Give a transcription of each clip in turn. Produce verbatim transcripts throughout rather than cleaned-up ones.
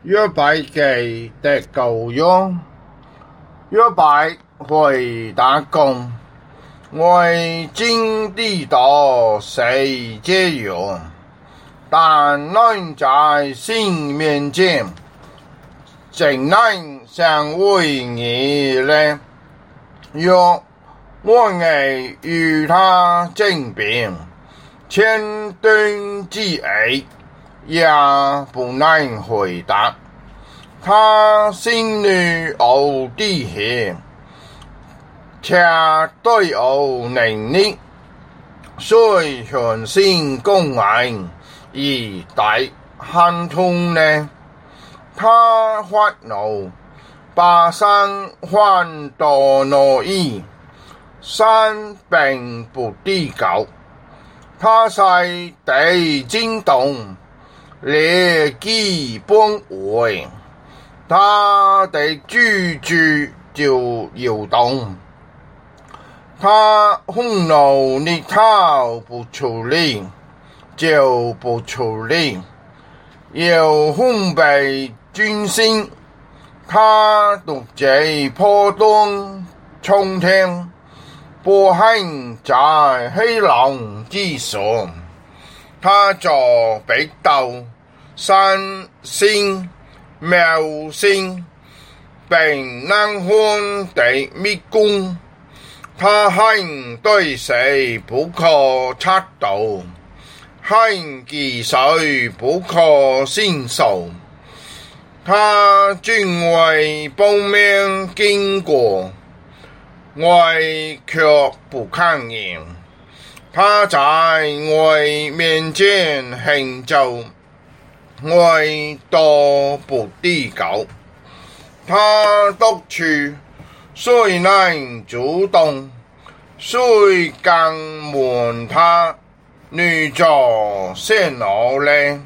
約伯記的羔羊，約伯回答講：我真知道是這樣，但人在神面前，怎能相為義呢？若我愛與他爭辯，千噸之役，也不能回答。他心裏有底氣，且對有能力，誰相信公義以待亨通呢？他發怒，把山翻到挪移，山並不地高，他使地震動，列基崩壞，他的居住就搖動，他憤怒力頭不處理，就不處理，又封閉軍心，他獨自破洞衝天，不幸在黑狼之上，他做北道山星妙星，並南方的密宮，他恨對誰不可測度，恨其誰不可信受。他敬畏報名經過，我卻不看見。他在我面前行走，我都不地高。他獨處，誰能阻擋？誰敢瞞他女作顯露呢？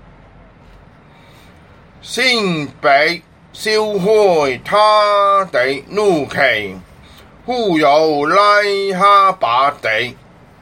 神必燒毀他的怒氣，忽又來下把地，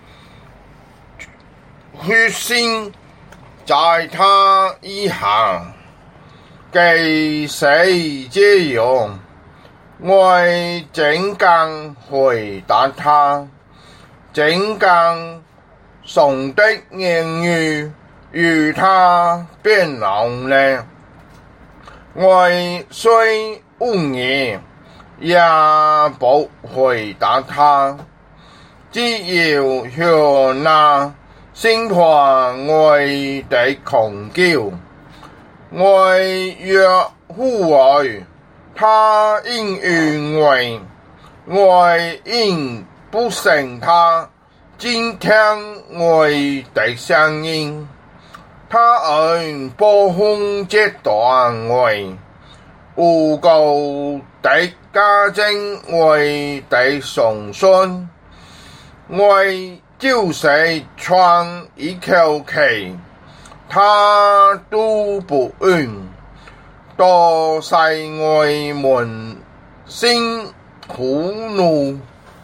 血腥在他以下，既是這樣，我怎敢回答他？怎敢上的言語與他辯論呢？我雖無言，也不回答他，只要向那審判我的控告。我若呼籲，他應允我，我應不信他傾聽我的聲音。他按暴風折斷我，誣告的假證我的雙信，我就是喘一口氣，他都不允，都使我滿心苦怒。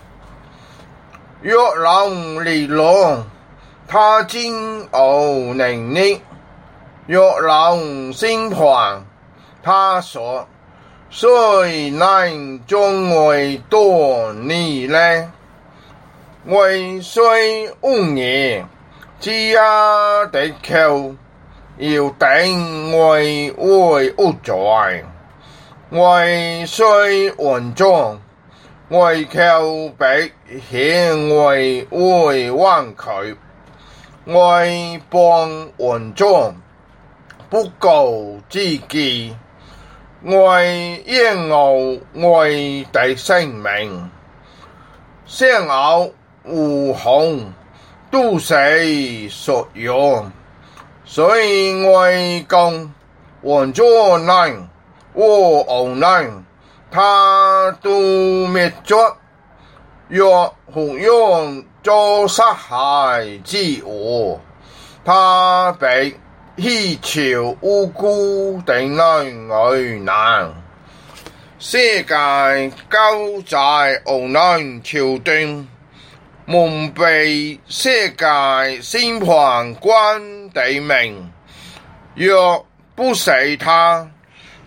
若人力量，他真有能力；若人審判，他說：誰能將我奪你呢？我雖無言，只要的口，要定我為無罪。我雖穩重，我口必顯我為彎曲。我本穩重，不顧自己，我厭惡我的生命，先後無紅，都是屬羊，所以我講穩重人，我惡人，他都滅絕。若胡用做殺害之惡，他必希求無辜的人為難。世界交在惡人手中，蒙蔽世界審判官的名。若不是他，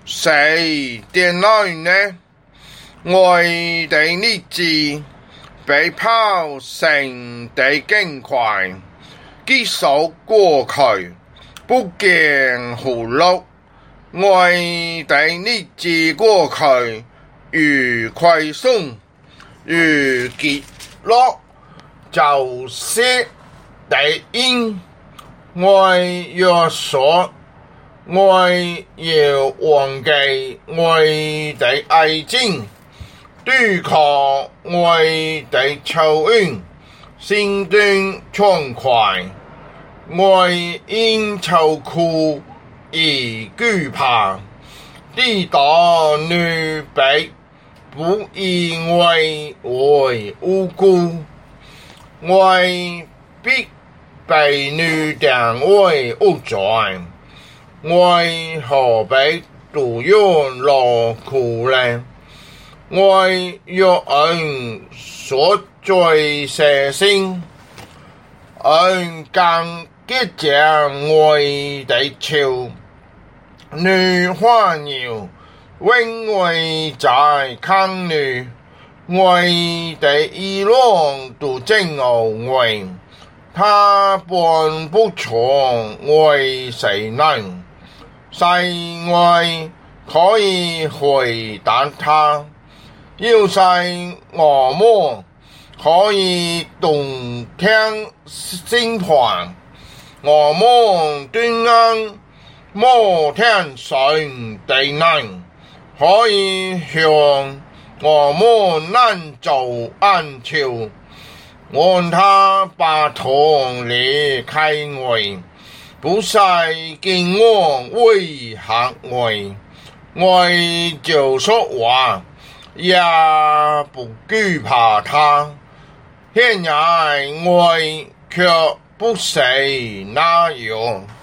誰點來呢？我的日子被跑成的更快，急速過去，不見回路。我的日子過去，如快送，如極樂，就是敵因。我要說，我要忘記我的愛情，對抗我的仇怨，心中暢快。我因愁苦而懼怕，抵擋怒逼，不以為為無辜。我必被怒定為惡罪，我何必獨用勞苦呢？我要按所罪捨身，按剛潔淨我的手，女歡搖，因我在抗女，我的意念都正傲我，他本不從我誰能，使我可以回答他，要使我們可以動聽心團，我們對岸摩天神的人可以向我們難做安求，願他把痛離開我，不再跟我威嚇我，我就說話也不懼怕他。現在我卻不是那樣。